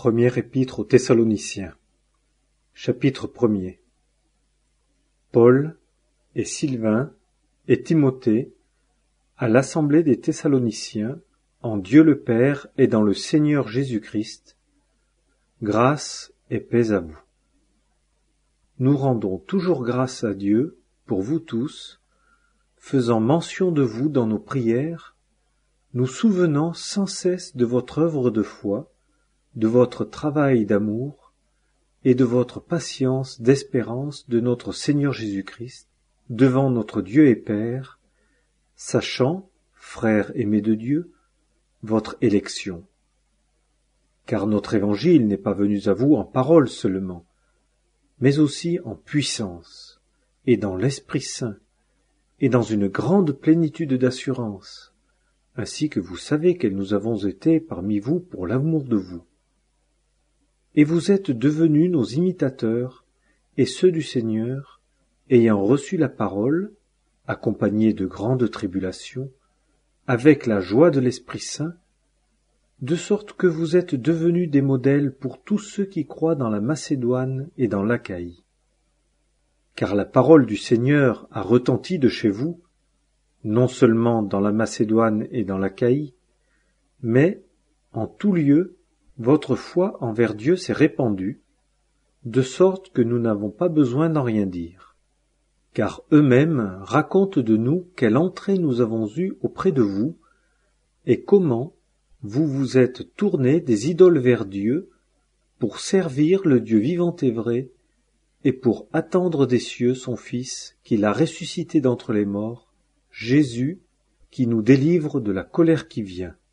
Première épître aux Thessaloniciens. Chapitre 1er. Paul et Sylvain et Timothée à l'assemblée des Thessaloniciens, en Dieu le Père et dans le Seigneur Jésus-Christ, grâce et paix à vous. Nous rendons toujours grâce à Dieu pour vous tous, faisant mention de vous dans nos prières, nous souvenant sans cesse de votre œuvre de foi, de votre travail d'amour et de votre patience d'espérance de notre Seigneur Jésus-Christ, devant notre Dieu et Père, sachant, frères aimés de Dieu, votre élection. Car notre évangile n'est pas venu à vous en parole seulement, mais aussi en puissance, et dans l'Esprit Saint, et dans une grande plénitude d'assurance, ainsi que vous savez quels nous avons été parmi vous pour l'amour de vous. Et vous êtes devenus nos imitateurs et ceux du Seigneur, ayant reçu la parole, accompagnée de grandes tribulations, avec la joie de l'Esprit Saint, de sorte que vous êtes devenus des modèles pour tous ceux qui croient dans la Macédoine et dans l'Achaïe. Car la parole du Seigneur a retenti de chez vous, non seulement dans la Macédoine et dans l'Achaïe, mais, en tout lieu, votre foi envers Dieu s'est répandue, de sorte que nous n'avons pas besoin d'en rien dire. Car eux-mêmes racontent de nous quelle entrée nous avons eue auprès de vous, et comment vous vous êtes tournés des idoles vers Dieu, pour servir le Dieu vivant et vrai, et pour attendre des cieux son Fils, qu'il a ressuscité d'entre les morts, Jésus, qui nous délivre de la colère qui vient.